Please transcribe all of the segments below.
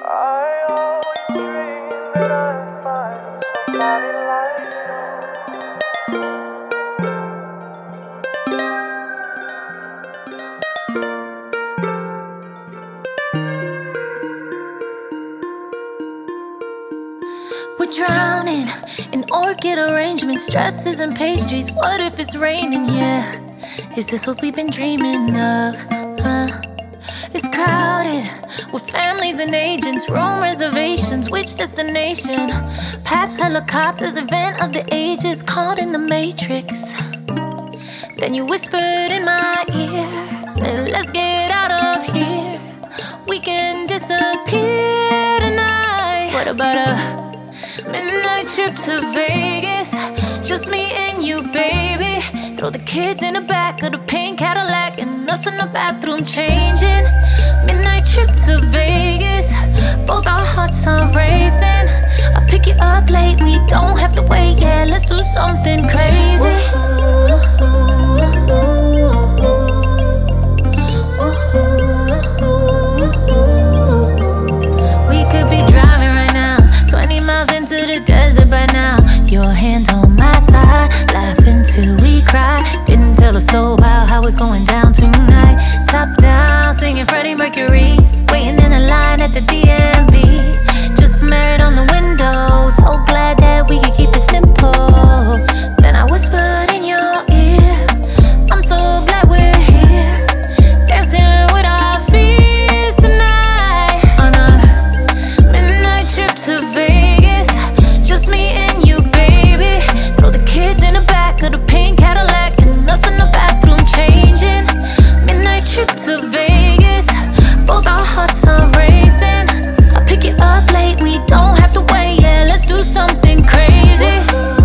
I always dream that I'd find somebody like you. We're drowning in orchid arrangements, dresses and pastries. What if it's raining? Yeah, is this what we've been dreaming of? It's crowded with families and agents, room reservations, which destination? Paps, helicopters, event of the ages, caught in the matrix. Then you whispered in my ear, said let's get out of here. We can disappear tonight. What about a midnight trip to Vegas? Just me and you, baby. Throw the kids in the back of the pink Cadillac and us in the bathroom changing. Midnight trip to Vegas, both our hearts are racing. I'll pick you up late, we don't have to wait. Yeah, let's do something crazy. We could be driving right now, 20 miles into the desert by now. Your hands on my thigh, laughing till we cry. Didn't tell a soul about how it's going down tonight. Top down, singing Freddie Mercury, waiting in a line at the DMV. Just married on the window, so glad that we could keep it simple. Then I whispered in your ear, I'm so glad we're here, dancing with our fears tonight. On a midnight trip to Vegas, just me and you, baby. Throw the kids in the back of the pink Cadillac and us in the bathroom changing. Midnight trip to Vegas, both our hearts are racing. I'll pick you up late, we don't have to wait. Yeah, let's do something crazy.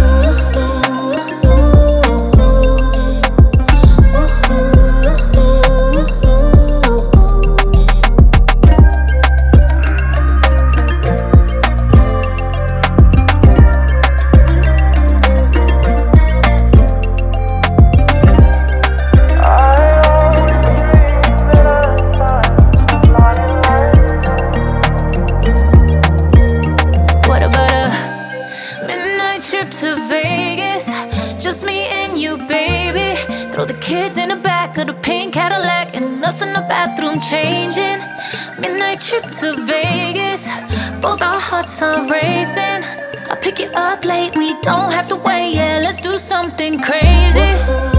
What about a midnight trip to Vegas? Just me and you, baby. Throw the kids in the back of the pink Cadillac and us in the bathroom changing. Midnight trip to Vegas, both our hearts are racing. I'll pick you up late, we don't have to wait. Yeah, let's do something crazy.